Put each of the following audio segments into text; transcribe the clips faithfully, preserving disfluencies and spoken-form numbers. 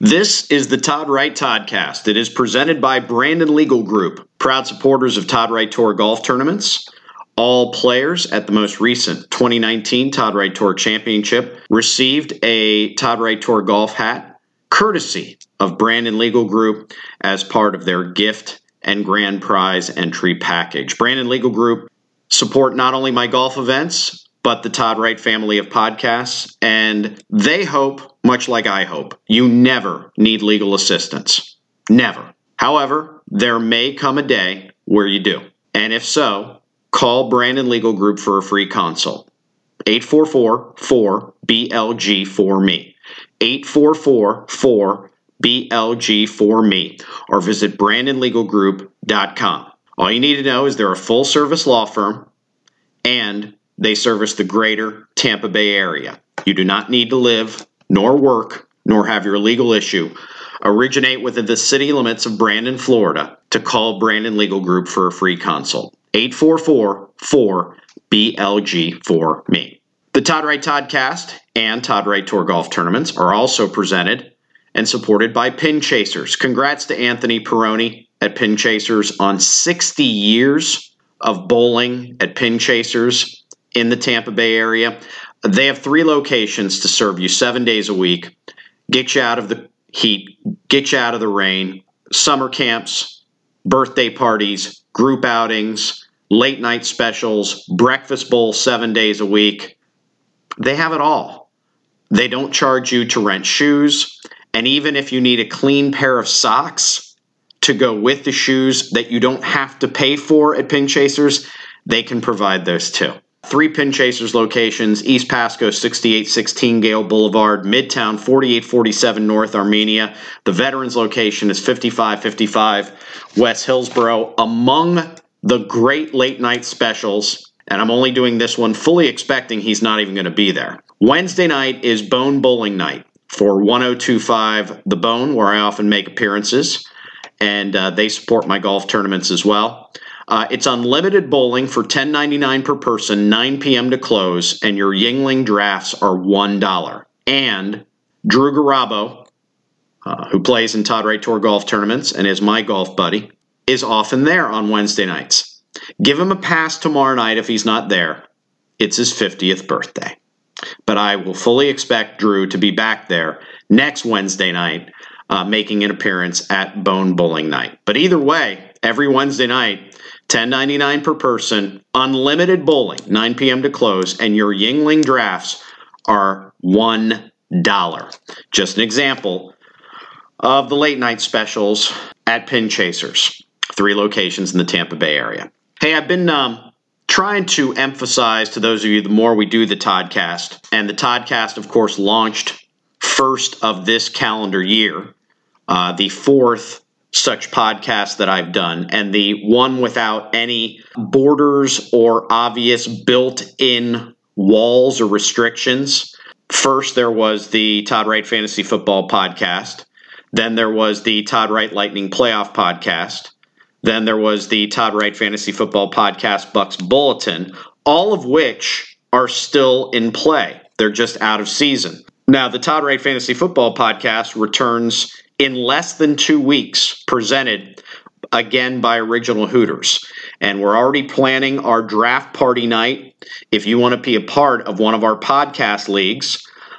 This is the Todd Wright Toddcast. It is presented by Brandon Legal Group, proud supporters of Todd Wright Tour golf tournaments. All players at the most recent twenty nineteen Todd Wright Tour Championship received a Todd Wright Tour golf hat, courtesy of Brandon Legal Group, as part of their gift and grand prize entry package. Brandon Legal Group support not only my golf events, but the Todd Wright family of podcasts, and they hope, much like I hope, you never need legal assistance. Never. However, there may come a day where you do. And if so, call Brandon Legal Group for a free consult. eight four four, four, B L G four M E. eight four four, four, B L G four M E. Or visit brandon legal group dot com. All you need to know is they're a full-service law firm, and they service the greater Tampa Bay area. You do not need to live, nor work, nor have your legal issue originate within the city limits of Brandon, Florida, to call Brandon Legal Group for a free consult. eight four four, four, B L G four M E. The Todd Wright Toddcast and Todd Wright Tour Golf Tournaments are also presented and supported by Pin Chasers. Congrats to Anthony Peroni at Pin Chasers on sixty years of bowling at Pin Chasers in the Tampa Bay area. They have three locations to serve you seven days a week, get you out of the heat, get you out of the rain, summer camps, birthday parties, group outings, late night specials, breakfast bowl seven days a week. They have it all. They don't charge you to rent shoes, and even if you need a clean pair of socks to go with the shoes that you don't have to pay for at Pin Chasers, they can provide those too. Three Pin Chasers locations: East Pasco, sixty-eight sixteen Gale Boulevard; Midtown, forty-eight forty-seven North Armenia. The Veterans location is fifty-five fifty-five West Hillsboro. Among the great late night specials, and I'm only doing this one fully expecting he's not even going to be there. Wednesday night is Bone Bowling Night for one oh two five The Bone, where I often make appearances, and uh, they support my golf tournaments as well. Uh, it's unlimited bowling for ten ninety-nine per person, nine p.m. to close, and your Yingling drafts are one dollar. And Drew Garabo, uh, who plays in Todd Wright Tour golf tournaments and is my golf buddy, is often there on Wednesday nights. Give him a pass tomorrow night if he's not there. It's his fiftieth birthday. But I will fully expect Drew to be back there next Wednesday night, uh, making an appearance at Bone Bowling Night. But either way, every Wednesday night, ten ninety-nine per person, unlimited bowling, nine p.m. to close, and your Yingling drafts are one dollar. Just an example of the late night specials at Pin Chasers, three locations in the Tampa Bay area. Hey, I've been um, trying to emphasize to those of you, the more we do the Toddcast, and the Toddcast, of course, launched first of this calendar year, uh, the fourth such podcast that I've done, and the one without any borders or obvious built-in walls or restrictions. First, there was the Todd Wright Fantasy Football podcast. Then there was the Todd Wright Lightning Playoff podcast. Then there was the Todd Wright Fantasy Football podcast Bucks Bulletin, all of which are still in play. They're just out of season. Now, the Todd Wright Fantasy Football podcast returns in less than two weeks, presented again by Original Hooters. And we're already planning our draft party night. If you want to be a part of one of our podcast leagues,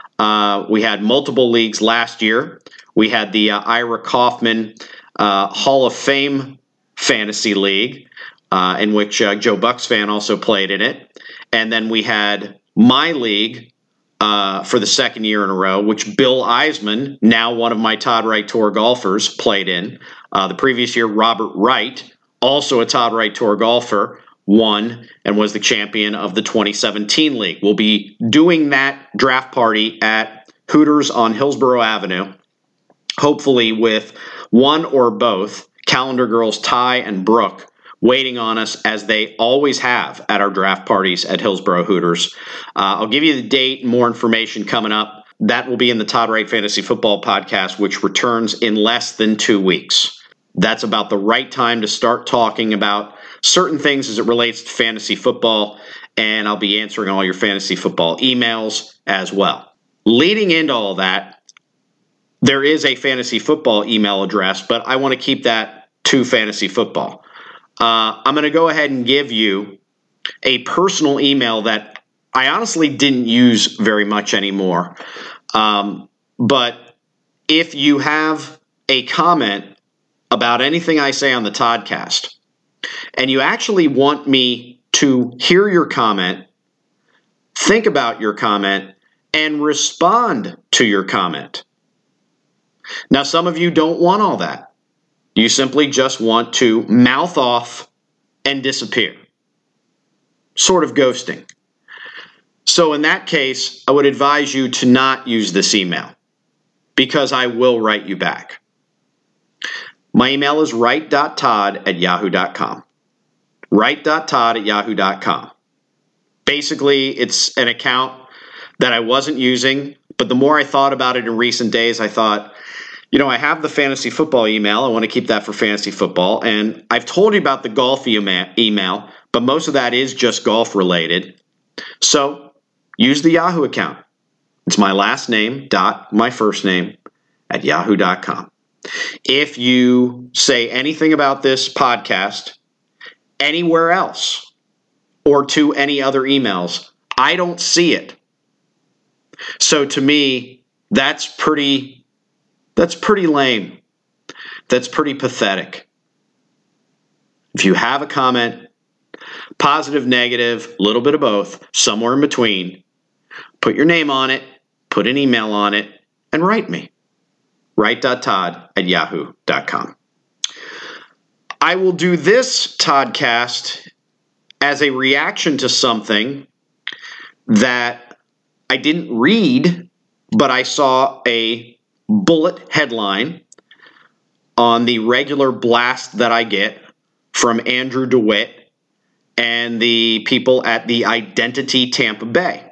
uh, we had multiple leagues last year. We had the uh, Ira Kaufman uh, Hall of Fame Fantasy League, uh, in which uh, Joe Bucks fan also played in it. And then we had my league, Uh, for the second year in a row, which Bill Eisman, now one of my Todd Wright Tour golfers, played in. Uh, the previous year, Robert Wright, also a Todd Wright Tour golfer, won and was the champion of the twenty seventeen league. We'll be doing that draft party at Hooters on Hillsborough Avenue, hopefully with one or both Calendar Girls Ty and Brooke waiting on us, as they always have at our draft parties at Hillsborough Hooters. Uh, I'll give you the date and more information coming up. That will be in the Todd Wright Fantasy Football podcast, which returns in less than two weeks. That's about the right time to start talking about certain things as it relates to fantasy football, and I'll be answering all your fantasy football emails as well. Leading into all that, there is a fantasy football email address, but I want to keep that to fantasy football. Uh, I'm going to go ahead and give you a personal email that I honestly didn't use very much anymore. Um, but if you have a comment about anything I say on the Toddcast, and you actually want me to hear your comment, think about your comment, and respond to your comment. Now, some of you don't want all that. You simply just want to mouth off and disappear. Sort of ghosting. So in that case, I would advise you to not use this email because I will write you back. My email is write dot todd at yahoo dot com. write dot todd at yahoo dot com. Basically, it's an account that I wasn't using, but the more I thought about it in recent days, I thought, you know, I have the fantasy football email. I want to keep that for fantasy football. And I've told you about the golf email, but most of that is just golf related. So use the Yahoo account. It's my last name dot my first name at yahoo dot com. If you say anything about this podcast anywhere else or to any other emails, I don't see it. So to me, that's pretty, that's pretty lame. That's pretty pathetic. If you have a comment, positive, negative, a little bit of both, somewhere in between, put your name on it, put an email on it, and write me. write dot todd at yahoo dot com. I will do this Toddcast as a reaction to something that I didn't read, but I saw a bullet headline on the regular blast that I get from Andrew DeWitt and the people at the Identity Tampa Bay.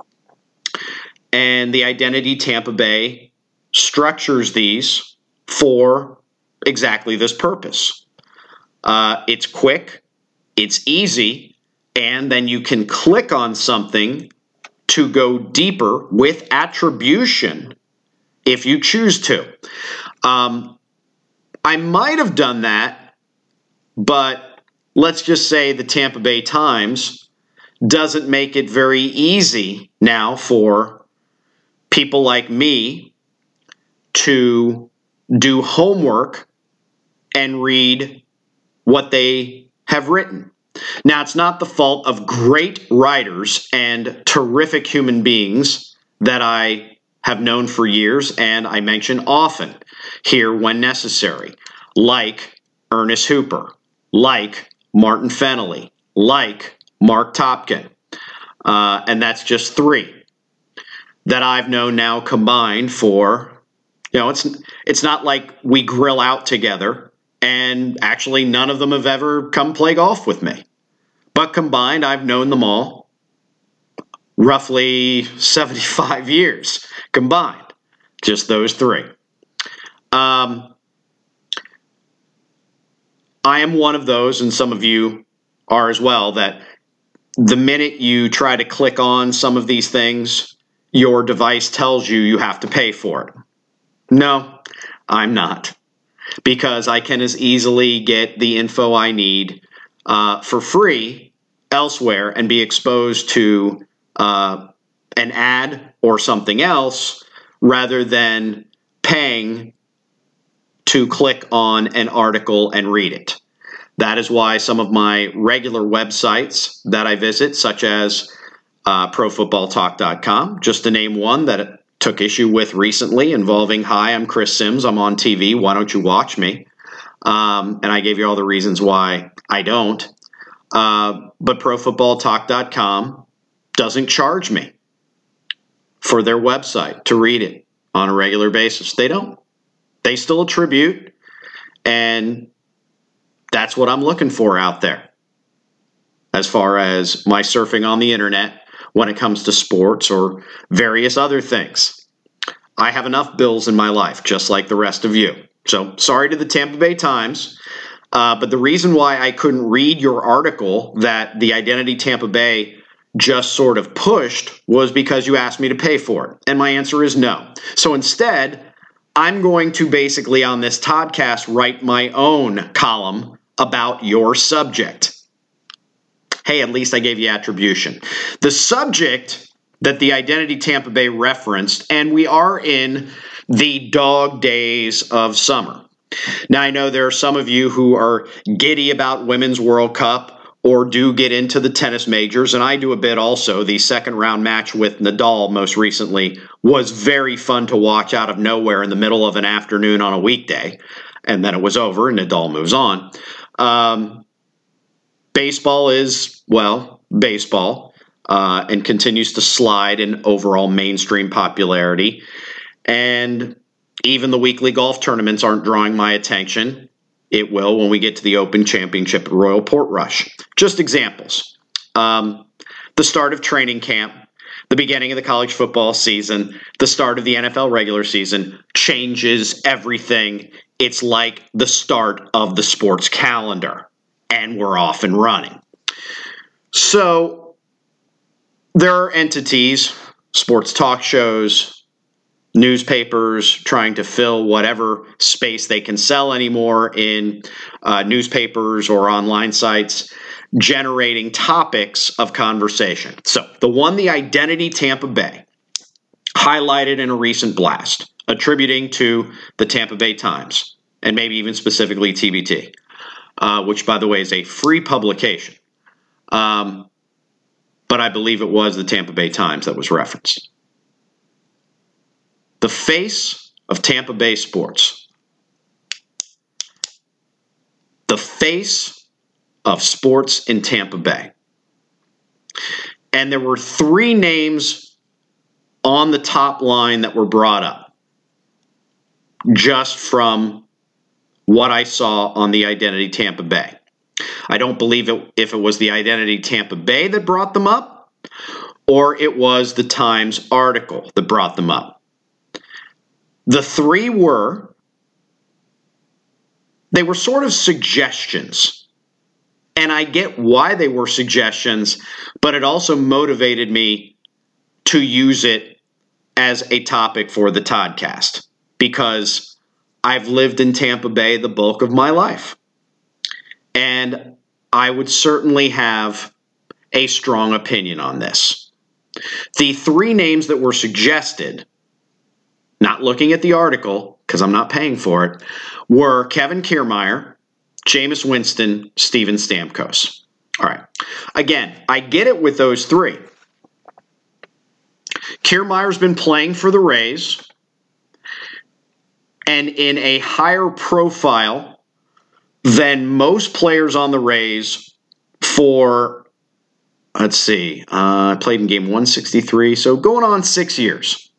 And the Identity Tampa Bay structures these for exactly this purpose. Uh, it's quick, it's easy, and then you can click on something to go deeper with attribution if you choose to. Um, I might have done that, but let's just say the Tampa Bay Times doesn't make it very easy now for people like me to do homework and read what they have written. Now, it's not the fault of great writers and terrific human beings that I have known for years and I mention often here when necessary, like Ernest Hooper, like Martin Fennelly, like Mark Topkin. Uh, and that's just three that I've known now combined for, you know, it's it's not like we grill out together, and actually none of them have ever come play golf with me. But combined, I've known them all roughly seventy-five years combined, just those three. Um, I am one of those, and some of you are as well, that the minute you try to click on some of these things, your device tells you you have to pay for it. No, I'm not, because I can as easily get the info I need uh, for free elsewhere and be exposed to uh, an ad or something else rather than paying to click on an article and read it. That is why some of my regular websites that I visit, such as uh, pro football talk dot com, just to name one that it took issue with recently involving, hi, I'm Chris Sims, I'm on T V, why don't you watch me? Um, and I gave you all the reasons why I don't. Uh, but pro football talk dot com doesn't charge me for their website to read it on a regular basis. They don't. They still attribute, and that's what I'm looking for out there as far as my surfing on the internet when it comes to sports or various other things. I have enough bills in my life, just like the rest of you. So sorry to the Tampa Bay Times, uh, but the reason why I couldn't read your article that the Identity Tampa Bay just sort of pushed was because you asked me to pay for it. And my answer is no. So instead, I'm going to basically on this podcast write my own column about your subject. Hey, at least I gave you attribution. The subject that the Identity Tampa Bay referenced, and we are in the dog days of summer. Now, I know there are some of you who are giddy about Women's World Cup or do get into the tennis majors, and I do a bit also. The second round match with Nadal most recently was very fun to watch out of nowhere in the middle of an afternoon on a weekday, and then it was over and Nadal moves on. Um, baseball is, well, baseball. Uh, and continues to slide in overall mainstream popularity. And even the weekly golf tournaments aren't drawing my attention. It will when we get to the Open Championship at Royal Portrush. Just examples. Um, the start of training camp, the beginning of the college football season, the start of the N F L regular season changes everything. It's like the start of the sports calendar, and we're off and running. So, there are entities, sports talk shows, newspapers trying to fill whatever space they can sell anymore in uh, newspapers or online sites, generating topics of conversation. So the one, the Identity Tampa Bay, highlighted in a recent blast, attributing to the Tampa Bay Times, and maybe even specifically T B T, uh, which, by the way, is a free publication. Um, But I believe it was the Tampa Bay Times that was referenced. The face of Tampa Bay sports. The face of sports in Tampa Bay. And there were three names on the top line that were brought up just from what I saw on the Identity Tampa Bay. I don't believe it, if it was the Identity Tampa Bay that brought them up, or it was the Times article that brought them up. The three were, they were sort of suggestions. And I get why they were suggestions, but it also motivated me to use it as a topic for the Toddcast, because I've lived in Tampa Bay the bulk of my life. And I would certainly have a strong opinion on this. The three names that were suggested, not looking at the article because I'm not paying for it, were Kevin Kiermaier, Jameis Winston, Steven Stamkos. All right. Again, I get it with those three. Kiermaier's been playing for the Rays, and in a higher profile than most players on the Rays for, let's see, uh, I played in game one sixty-three, so going on six years.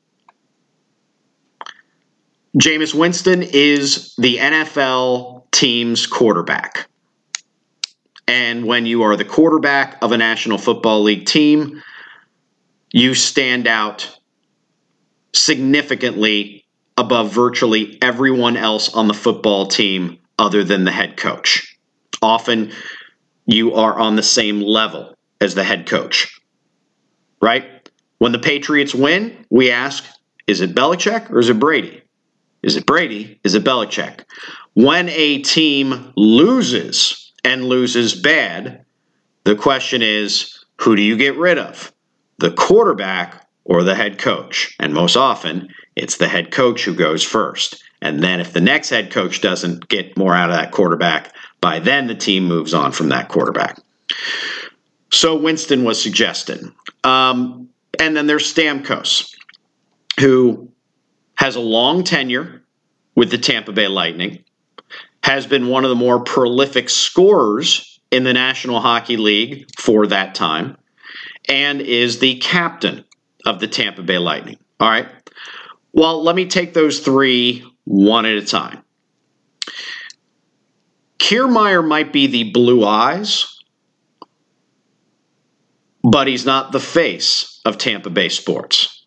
Jameis Winston is the N F L team's quarterback. And when you are the quarterback of a National Football League team, you stand out significantly above virtually everyone else on the football team other than the head coach. Often you are on the same level as the head coach, right? When the Patriots win, we ask, is it Belichick or is it Brady? Is it Brady? Is it Belichick? When a team loses and loses bad, the question is, who do you get rid of? The quarterback or the head coach? And most often, it's the head coach who goes first. And then if the next head coach doesn't get more out of that quarterback, by then the team moves on from that quarterback. So Winston was suggested. Um, and then there's Stamkos, who has a long tenure with the Tampa Bay Lightning, has been one of the more prolific scorers in the National Hockey League for that time, and is the captain of the Tampa Bay Lightning. All right. Well, let me take those three one at a time. Kiermaier might be the blue eyes, but he's not the face of Tampa Bay sports.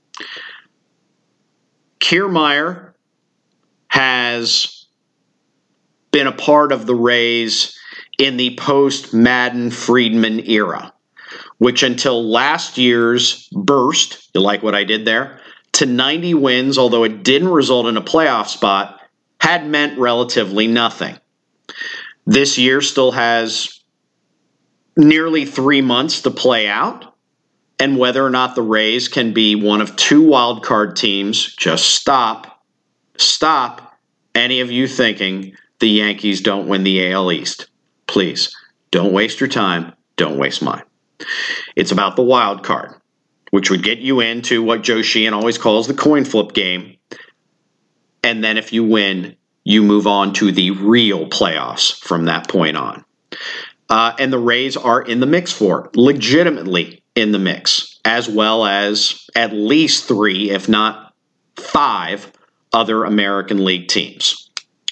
Kiermaier has been a part of the Rays in the post-Madden Friedman era, which until last year's burst, you like what I did there? to ninety wins, although it didn't result in a playoff spot, had meant relatively nothing. This year still has nearly three months to play out, and whether or not the Rays can be one of two wild card teams, just stop, stop any of you thinking the Yankees don't win the A L East. Please, don't waste your time. Don't waste mine. It's about the wild card, which would get you into what Joe Sheehan always calls the coin flip game. And then if you win, you move on to the real playoffs from that point on. Uh, and the Rays are in the mix for it, legitimately in the mix, as well as at least three, if not five, other American League teams.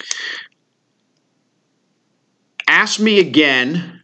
Ask me again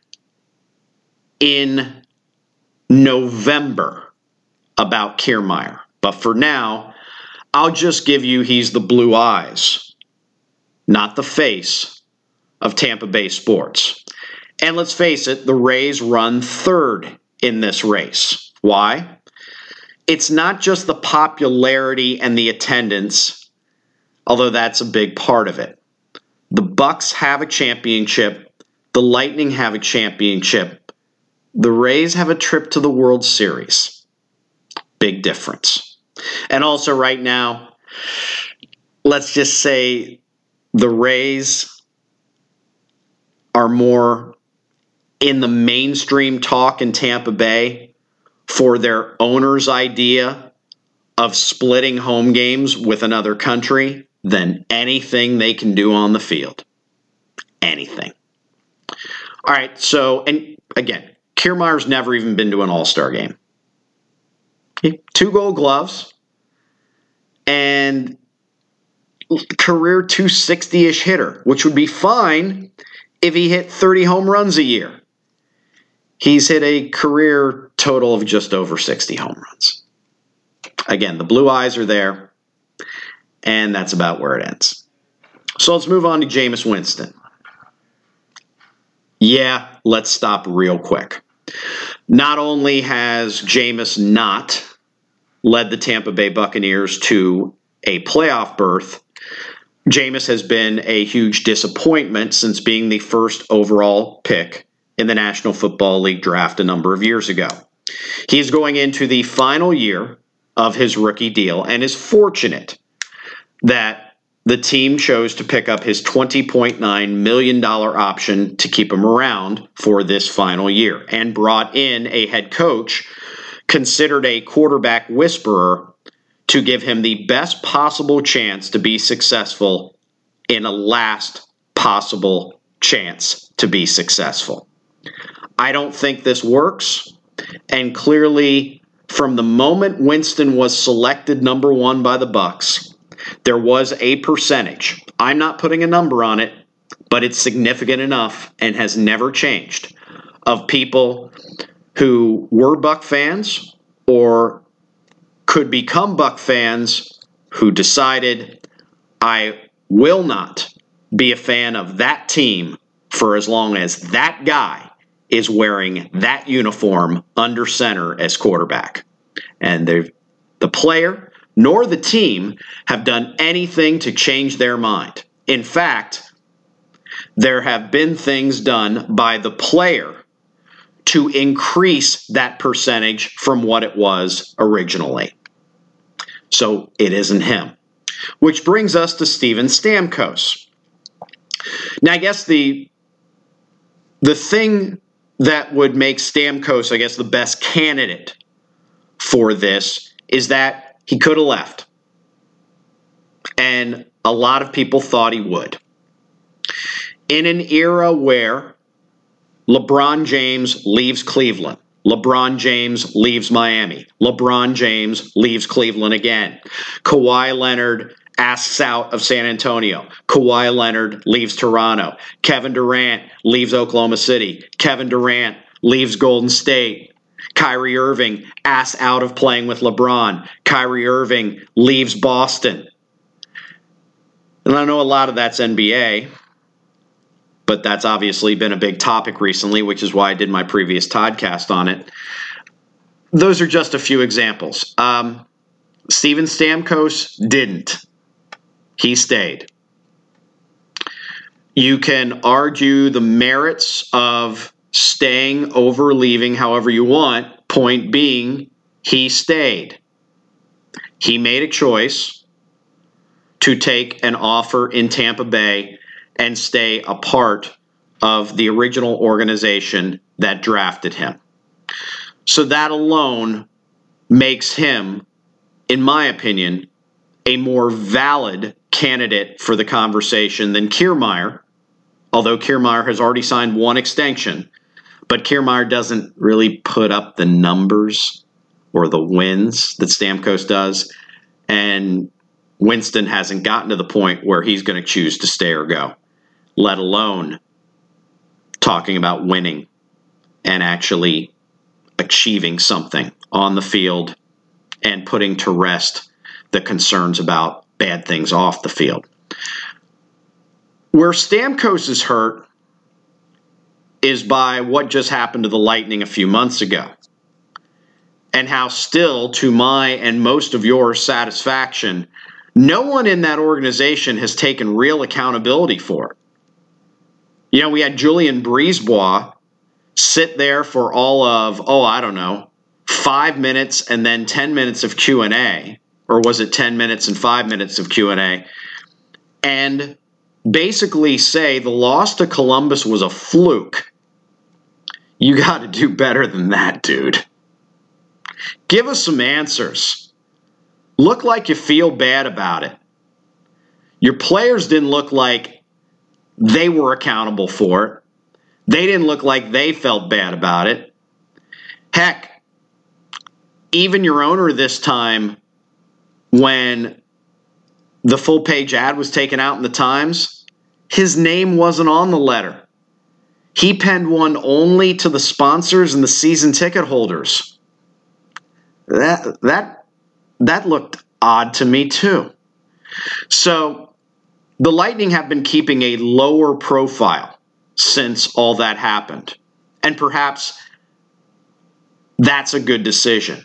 in November about Kiermaier. But for now, I'll just give you he's the blue eyes, not the face of Tampa Bay sports. And let's face it, the Rays run third in this race. Why? It's not just the popularity and the attendance, although that's a big part of it. The Bucks have a championship. The Lightning have a championship. The Rays have a trip to the World Series. Big difference. And also right now, let's just say the Rays are more in the mainstream talk in Tampa Bay for their owner's idea of splitting home games with another country than anything they can do on the field. Anything. All right, so, and again, Kiermaier's never even been to an All-Star game. Okay, two gold gloves and career two sixty-ish hitter, which would be fine if he hit thirty home runs a year. He's hit a career total of just over sixty home runs. Again, the blue eyes are there, and that's about where it ends. So let's move on to Jameis Winston. Yeah, let's stop real quick. Not only has Jameis not led the Tampa Bay Buccaneers to a playoff berth, Jameis has been a huge disappointment since being the first overall pick in the National Football League draft a number of years ago. He's going into the final year of his rookie deal and is fortunate that the team chose to pick up his twenty point nine million dollars option to keep him around for this final year and brought in a head coach considered a quarterback whisperer to give him the best possible chance to be successful in a last possible chance to be successful. I don't think this works, and clearly from the moment Winston was selected number one by the Bucks, there was a percentage. I'm not putting a number on it, but it's significant enough and has never changed, of people who were Buck fans or could become Buck fans who decided, I will not be a fan of that team for as long as that guy is wearing that uniform under center as quarterback. And they've, the player nor the team have done anything to change their mind. In fact, there have been things done by the player to increase that percentage from what it was originally. So it isn't him. Which brings us to Steven Stamkos. Now, I guess the, the thing that would make Stamkos, I guess, the best candidate for this is that he could have left. And a lot of people thought he would. In an era where LeBron James leaves Cleveland, LeBron James leaves Miami, LeBron James leaves Cleveland again, Kawhi Leonard asks out of San Antonio, Kawhi Leonard leaves Toronto, Kevin Durant leaves Oklahoma City, Kevin Durant leaves Golden State, Kyrie Irving asks out of playing with LeBron. Kyrie Irving leaves Boston. And I know a lot of that's N B A, but that's obviously been a big topic recently, which is why I did my previous podcast on it. Those are just a few examples. Um, Steven Stamkos didn't. He stayed. You can argue the merits of staying over leaving however you want. Point being, he stayed. He made a choice to take an offer in Tampa Bay and stay a part of the original organization that drafted him. So that alone makes him, in my opinion, a more valid candidate for the conversation than Kiermaier, although Kiermaier has already signed one extension. But Kiermaier doesn't really put up the numbers or the wins that Stamkos does. And Winston hasn't gotten to the point where he's going to choose to stay or go, let alone talking about winning and actually achieving something on the field and putting to rest the concerns about bad things off the field. Where Stamkos is hurt is by what just happened to the Lightning a few months ago, and how still, to my and most of your satisfaction, no one in that organization has taken real accountability for it. You know, we had Julien Brisebois sit there for all of, oh, I don't know, five minutes and then ten minutes of Q and A, or was it ten minutes and five minutes of Q and A, and basically say the loss to Columbus was a fluke. You got to do better than that, dude. Give us some answers. Look like you feel bad about it. Your players didn't look like they were accountable for it. They didn't look like they felt bad about it. Heck, even your owner this time, when the full-page ad was taken out in the Times, his name wasn't on the letter. He penned one only to the sponsors and the season ticket holders. That, that, that looked odd to me too. So the Lightning have been keeping a lower profile since all that happened. And perhaps that's a good decision.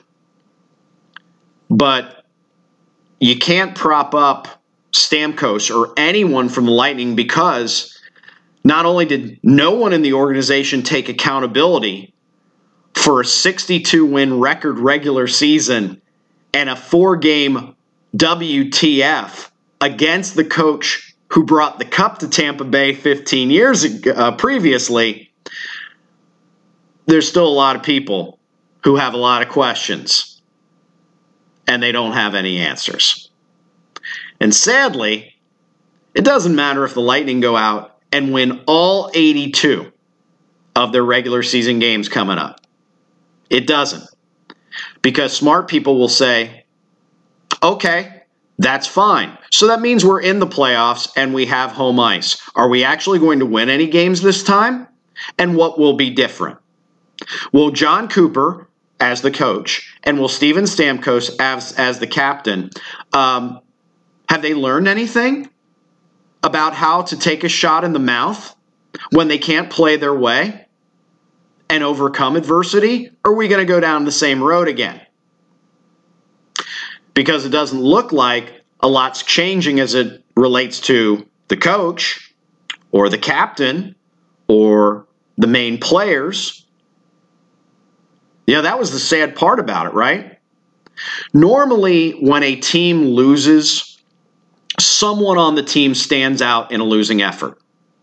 But you can't prop up Stamkos or anyone from the Lightning because not only did no one in the organization take accountability for a sixty-two win record regular season and a four-game W T F against the coach who brought the cup to Tampa Bay fifteen years ago, uh, previously, there's still a lot of people who have a lot of questions, and they don't have any answers. And sadly, it doesn't matter if the Lightning go out and win all eighty-two of their regular season games coming up. It doesn't. Because smart people will say, okay, that's fine. So that means we're in the playoffs and we have home ice. Are we actually going to win any games this time? And what will be different? Will John Cooper, as the coach, and will Steven Stamkos as, as the captain, um, have they learned anything about how to take a shot in the mouth when they can't play their way and overcome adversity? Or are we going to go down the same road again? Because it doesn't look like a lot's changing as it relates to the coach or the captain or the main players. Yeah, that was the sad part about it, right? Normally, when a team loses, someone on the team stands out in a losing effort.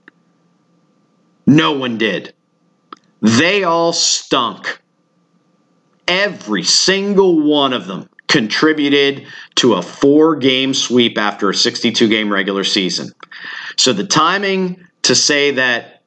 No one did. They all stunk. Every single one of them contributed to a four-game sweep after a sixty-two game regular season. So the timing to say that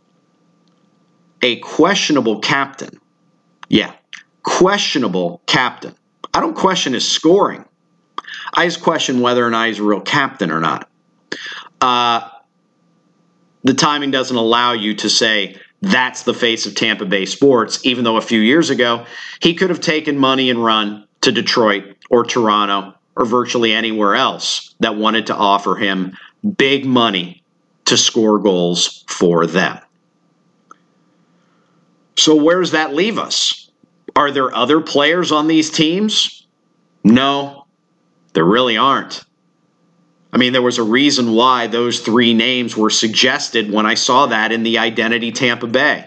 a questionable captain, yeah, questionable captain, I don't question his scoring. I just question whether or not he's a real captain or not. Uh, the timing doesn't allow you to say that's the face of Tampa Bay sports, even though a few years ago he could have taken money and run to Detroit or Toronto or virtually anywhere else that wanted to offer him big money to score goals for them. So where does that leave us? Are there other players on these teams? No. There really aren't. I mean, there was a reason why those three names were suggested when I saw that in the Identity Tampa Bay.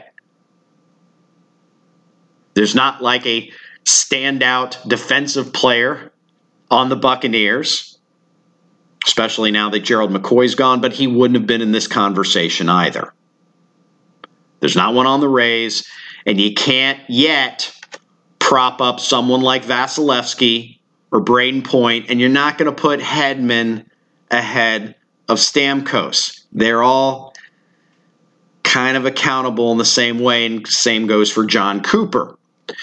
There's not like a standout defensive player on the Buccaneers, especially now that Gerald McCoy's gone, but he wouldn't have been in this conversation either. There's not one on the Rays, and you can't yet prop up someone like Vasilevsky or Braden Point, and you're not going to put Hedman ahead of Stamkos. They're all kind of accountable in the same way, and same goes for John Cooper.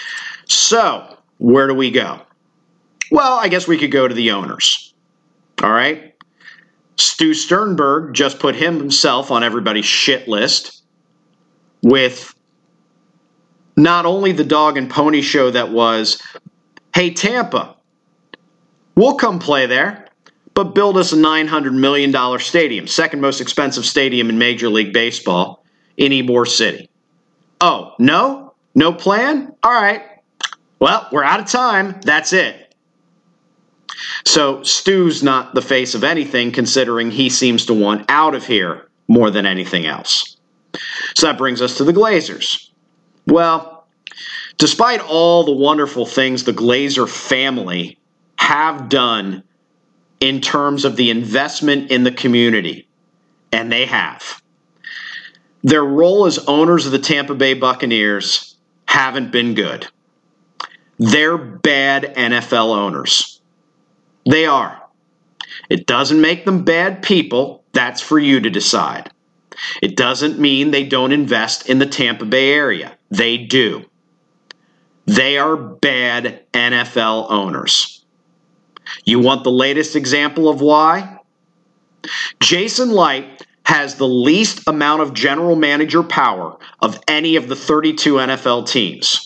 So, where do we go? Well, I guess we could go to the owners. All right? Stu Sternberg just put himself on everybody's shit list with not only the dog and pony show that was, hey, Tampa, we'll come play there, but build us a nine hundred million dollars stadium, second most expensive stadium in Major League Baseball in Ybor City. Oh, no? No plan? All right. Well, we're out of time. That's it. So Stu's not the face of anything, considering he seems to want out of here more than anything else. So that brings us to the Glazers. Well, despite all the wonderful things the Glazer family have done in terms of the investment in the community, and they have, their role as owners of the Tampa Bay Buccaneers haven't been good. They're bad N F L owners. They are. It doesn't make them bad people. That's for you to decide. It doesn't mean they don't invest in the Tampa Bay area. They do. They are bad N F L owners. You want the latest example of why? Jason Light has the least amount of general manager power of any of the thirty-two N F L teams.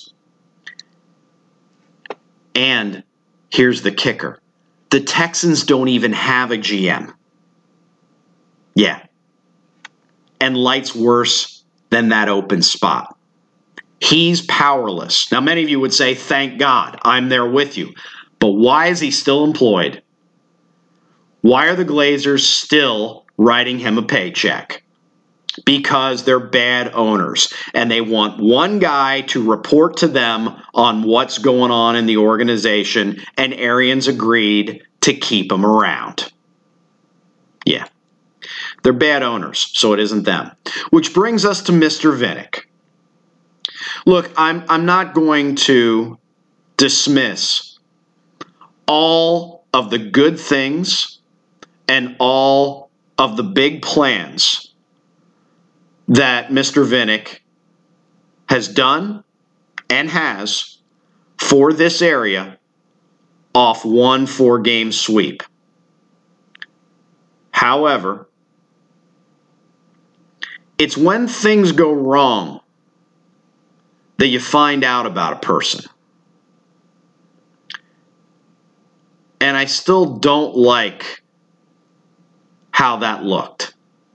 And here's the kicker. The Texans don't even have a G M. Yeah. And Light's worse than that open spot. He's powerless. Now, many of you would say, thank God, I'm there with you. But why is he still employed? Why are the Glazers still writing him a paycheck? Because they're bad owners, and they want one guy to report to them on what's going on in the organization, and Arians agreed to keep him around. Yeah. They're bad owners, so it isn't them. Which brings us to Mister Vinnick. Look, I'm I'm not going to dismiss all of the good things and all of the big plans that Mister Vinnick has done and has for this area off one four-game sweep. However, it's when things go wrong that you find out about a person. And I still don't like how that looked.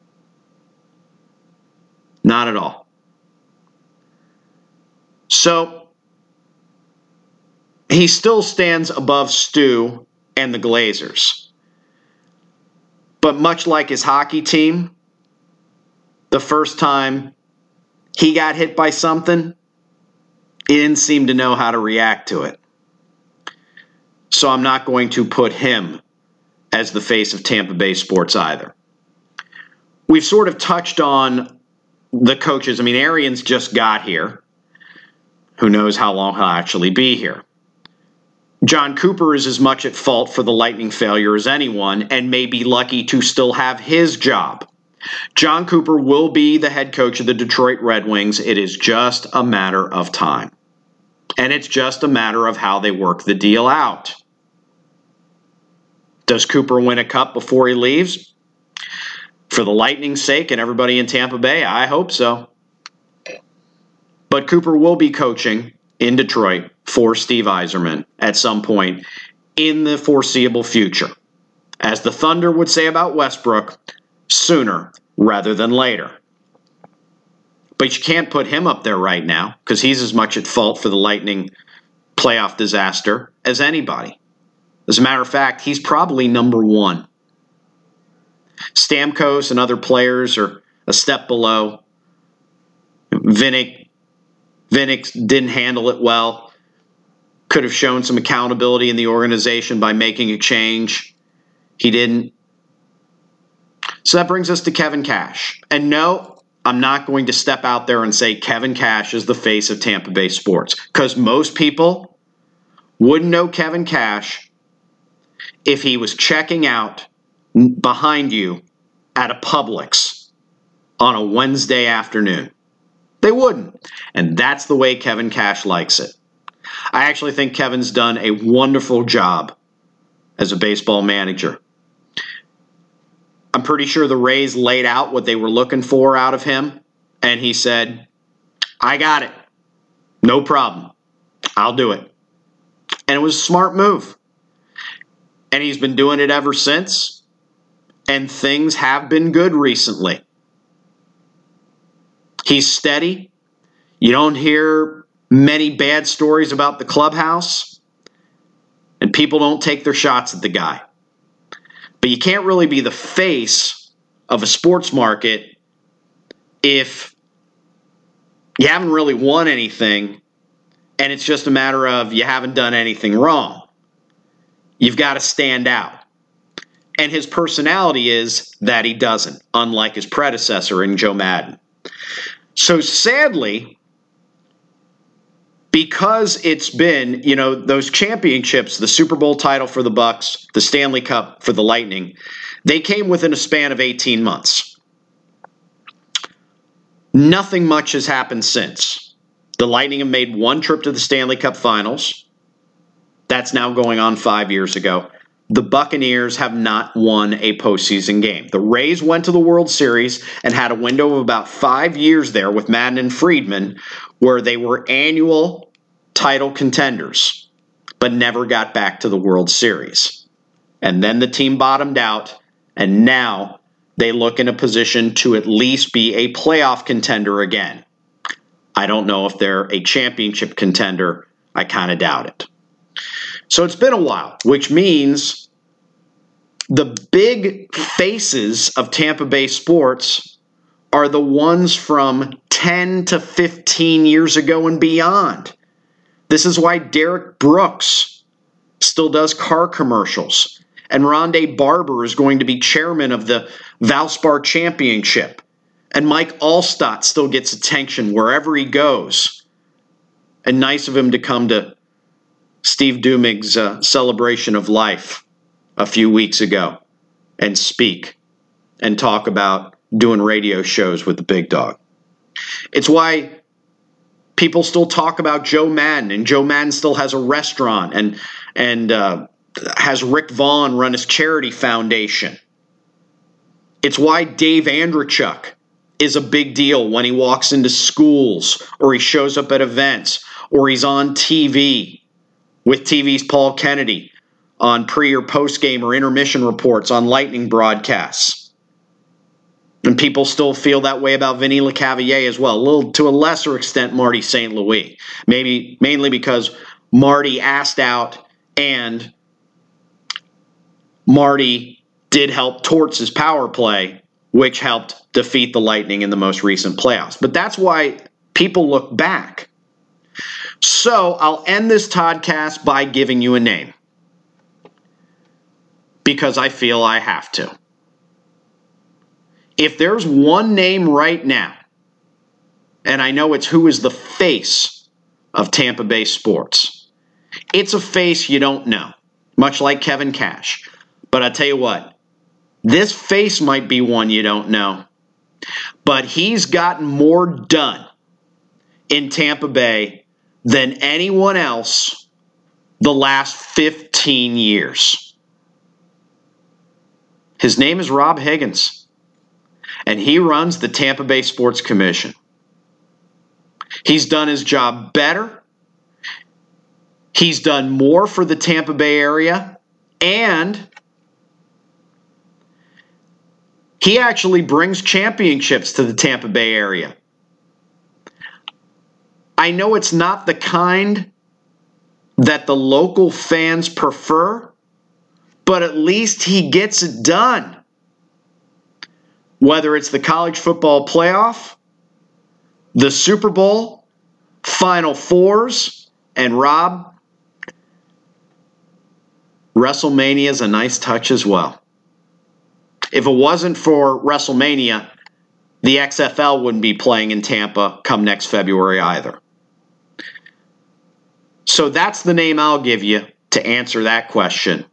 Not at all. So, he still stands above Stu and the Glazers. But much like his hockey team, the first time he got hit by something, he didn't seem to know how to react to it. So I'm not going to put him as the face of Tampa Bay sports either. We've sort of touched on the coaches. I mean, Arians just got here. Who knows how long he'll actually be here. John Cooper is as much at fault for the Lightning failure as anyone, and may be lucky to still have his job. John Cooper will be the head coach of the Detroit Red Wings. It is just a matter of time. And it's just a matter of how they work the deal out. Does Cooper win a cup before he leaves? For the Lightning's sake and everybody in Tampa Bay, I hope so. But Cooper will be coaching in Detroit for Steve Yzerman at some point in the foreseeable future. As the Thunder would say about Westbrook, sooner rather than later. But you can't put him up there right now because he's as much at fault for the Lightning playoff disaster as anybody. As a matter of fact, he's probably number one. Stamkos and other players are a step below. Vinnick, Vinnick didn't handle it well. Could have shown some accountability in the organization by making a change. He didn't. So that brings us to Kevin Cash. And no, I'm not going to step out there and say Kevin Cash is the face of Tampa Bay sports, because most people wouldn't know Kevin Cash if he was checking out behind you at a Publix on a Wednesday afternoon. They wouldn't. And that's the way Kevin Cash likes it. I actually think Kevin's done a wonderful job as a baseball manager. I'm pretty sure the Rays laid out what they were looking for out of him, and he said, I got it. No problem. I'll do it. And it was a smart move. And he's been doing it ever since, and things have been good recently. He's steady. You don't hear many bad stories about the clubhouse, and people don't take their shots at the guy. But you can't really be the face of a sports market if you haven't really won anything and it's just a matter of you haven't done anything wrong. You've got to stand out. And his personality is that he doesn't, unlike his predecessor in Joe Maddon. So sadly, because it's been, you know, those championships, the Super Bowl title for the Bucks, the Stanley Cup for the Lightning, they came within a span of eighteen months. Nothing much has happened since. The Lightning have made one trip to the Stanley Cup Finals. That's now going on five years ago. The Buccaneers have not won a postseason game. The Rays went to the World Series and had a window of about five years there with Madden and Friedman where they were annual title contenders, but never got back to the World Series. And then the team bottomed out, and now they look in a position to at least be a playoff contender again. I don't know if they're a championship contender. I kind of doubt it. So it's been a while, which means the big faces of Tampa Bay sports are the ones from ten to fifteen years ago and beyond. This is why Derek Brooks still does car commercials, and Rondé Barber is going to be chairman of the Valspar Championship, and Mike Allstott still gets attention wherever he goes. And nice of him to come to Steve Dumig's uh, celebration of life a few weeks ago and speak and talk about doing radio shows with the big dog. It's why people still talk about Joe Maddon, and Joe Maddon still has a restaurant and and uh, has Rick Vaughn run his charity foundation. It's why Dave Andrechuk is a big deal when he walks into schools or he shows up at events or he's on T V with T V's Paul Kennedy on pre- or post-game or intermission reports on Lightning broadcasts. And people still feel that way about Vinny LeCavalier as well, a little to a lesser extent Marty Saint Louis. Maybe mainly because Marty asked out and Marty did help Torts' power play, which helped defeat the Lightning in the most recent playoffs. But that's why people look back. So I'll end this podcast by giving you a name, because I feel I have to. If there's one name right now, and I know it's who is the face of Tampa Bay sports, it's a face you don't know, much like Kevin Cash. But I tell you what, this face might be one you don't know, but he's gotten more done in Tampa Bay than anyone else the last fifteen years. His name is Rob Higgins, and he runs the Tampa Bay Sports Commission. He's done his job better. He's done more for the Tampa Bay area, and he actually brings championships to the Tampa Bay area. I know it's not the kind that the local fans prefer, but at least he gets it done. Whether it's the college football playoff, the Super Bowl, Final Fours, and Rob, WrestleMania is a nice touch as well. If it wasn't for WrestleMania, the X F L wouldn't be playing in Tampa come next February either. So that's the name I'll give you to answer that question.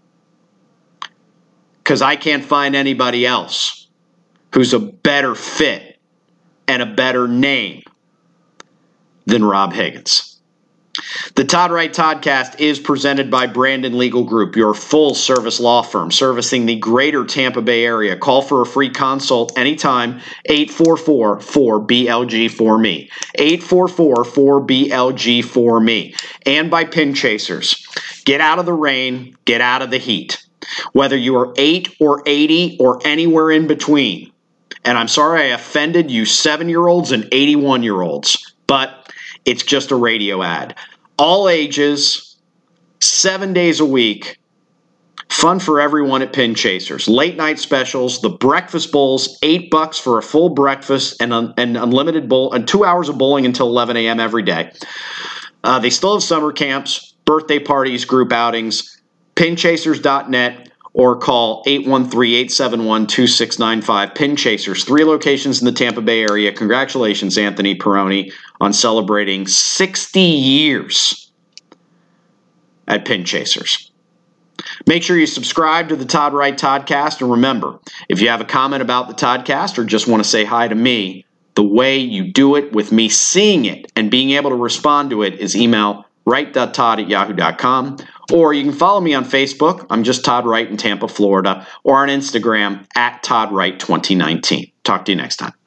Because I can't find anybody else who's a better fit and a better name than Rob Higgins. The Todd Wright Toddcast is presented by Brandon Legal Group, your full-service law firm servicing the greater Tampa Bay area. Call for a free consult anytime, eight four four, four B L G for me, eight four four, four B L G for me. And by Pin Chasers. Get out of the rain, get out of the heat. Whether you are eight or eighty or anywhere in between. And I'm sorry I offended you seven-year-olds and eighty-one-year-olds, but it's just a radio ad. All ages, seven days a week. Fun for everyone at Pin Chasers. Late night specials, the breakfast bowls, eight bucks for a full breakfast and un- and unlimited bowl and two hours of bowling until eleven a.m. every day. Uh, they still have summer camps, birthday parties, group outings. pin chasers dot net or call eight one three, eight seven one, two six nine five. Pin Chasers, three locations in the Tampa Bay area. Congratulations, Anthony Peroni, on celebrating sixty years at Pin Chasers. Make sure you subscribe to the Todd Wright Toddcast, and remember, if you have a comment about the Toddcast or just want to say hi to me, the way you do it with me seeing it and being able to respond to it is email wright dot todd at yahoo dot com, or you can follow me on Facebook. I'm just Todd Wright in Tampa, Florida, or on Instagram at Todd Wright twenty nineteen. Talk to you next time.